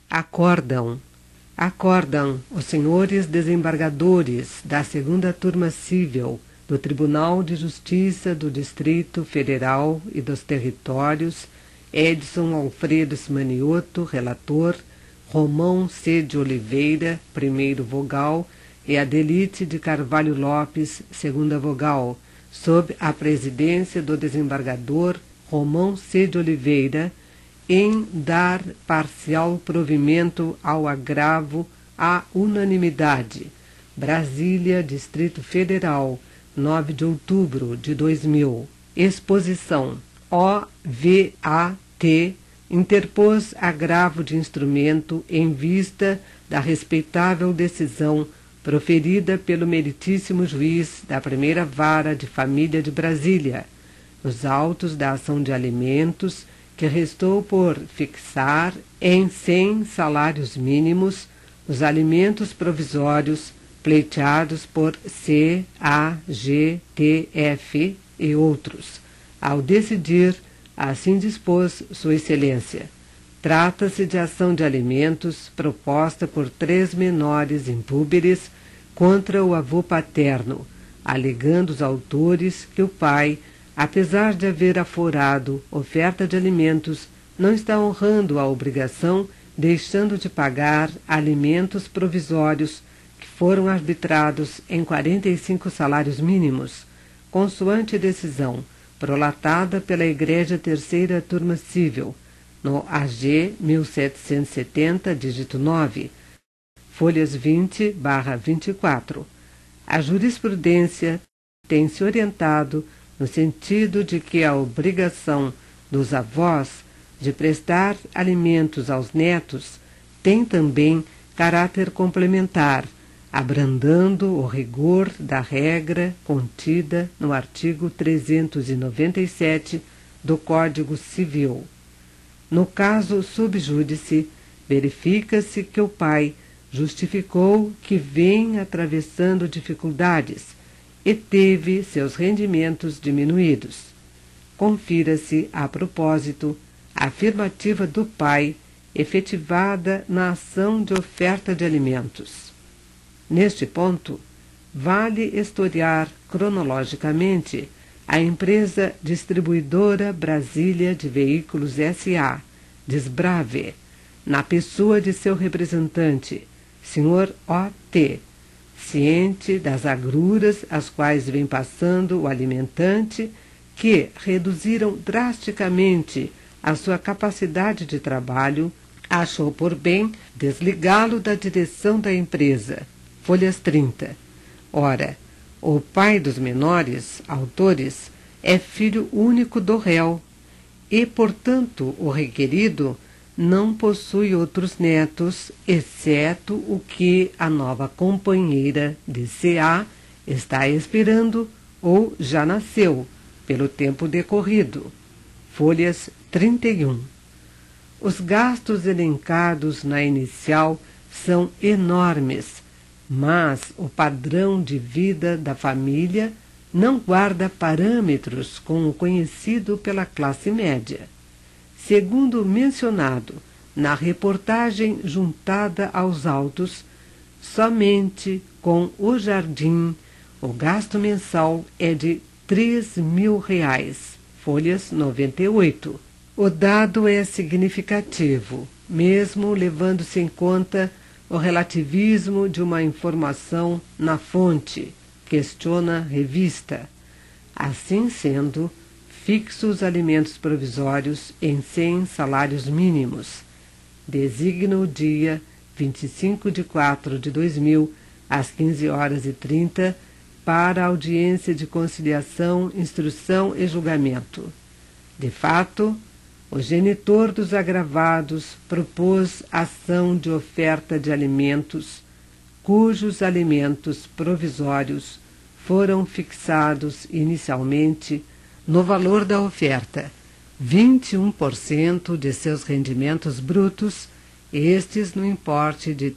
Acordam os senhores desembargadores da 2ª Turma Civil do Tribunal de Justiça do Distrito Federal e dos Territórios, Edson Alfredo Smanioto, relator, Romão C. de Oliveira, primeiro vogal, e Adelite de Carvalho Lopes, segunda vogal, sob a presidência do desembargador Romão C. de Oliveira, em dar parcial provimento ao agravo à unanimidade. Brasília, Distrito Federal, 9 de outubro de 2000. Exposição. OVAT interpôs agravo de instrumento em vista da respeitável decisão proferida pelo meritíssimo juiz da Primeira Vara de Família de Brasília, nos autos da ação de alimentos, que restou por fixar em 100 salários mínimos os alimentos provisórios pleiteados por C, A, G, T, F e outros. Ao decidir, assim dispôs Sua Excelência. Trata-se de ação de alimentos proposta por 3 menores impúberes contra o avô paterno, alegando os autores que o pai, apesar de haver aforado oferta de alimentos, não está honrando a obrigação, deixando de pagar alimentos provisórios que foram arbitrados em 45 salários mínimos, consoante decisão prolatada pela Igreja 3ª Turma Civil, no AG 1770, dígito 9, folhas 20/24. A jurisprudência tem se orientado no sentido de que a obrigação dos avós de prestar alimentos aos netos tem também caráter complementar, abrandando o rigor da regra contida no artigo 397 do Código Civil. No caso sub júdice, verifica-se que o pai justificou que vem atravessando dificuldades e teve seus rendimentos diminuídos. Confira-se, a propósito, a afirmativa do pai efetivada na ação de oferta de alimentos. Neste ponto, vale historiar cronologicamente a empresa distribuidora Brasília de Veículos S.A., Desbrave, na pessoa de seu representante, Sr. O.T., ciente das agruras às quais vem passando o alimentante, que reduziram drasticamente a sua capacidade de trabalho, achou por bem desligá-lo da direção da empresa. Folhas 30. Ora, o pai dos menores, autores, é filho único do réu e, portanto, o requerido não possui outros netos, exceto o que a nova companheira de C.A. está esperando ou já nasceu, pelo tempo decorrido. Folhas 31. Os gastos elencados na inicial são enormes, mas o padrão de vida da família não guarda parâmetros com o conhecido pela classe média. Segundo mencionado na reportagem juntada aos autos, somente com o jardim o gasto mensal é de R$3.000, folhas 98. O dado é significativo, mesmo levando-se em conta o relativismo de uma informação na fonte, questiona a revista. Assim sendo, fixa os alimentos provisórios em 100 salários mínimos. Designa o dia 25/4/2000, às 15h30, para audiência de conciliação, instrução e julgamento. De fato, o genitor dos agravados propôs ação de oferta de alimentos, cujos alimentos provisórios foram fixados inicialmente no valor da oferta, 21% de seus rendimentos brutos, estes no importe de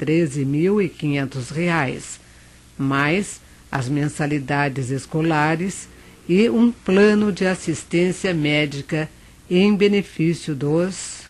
R$13.500, mais as mensalidades escolares e um plano de assistência médica em benefício dos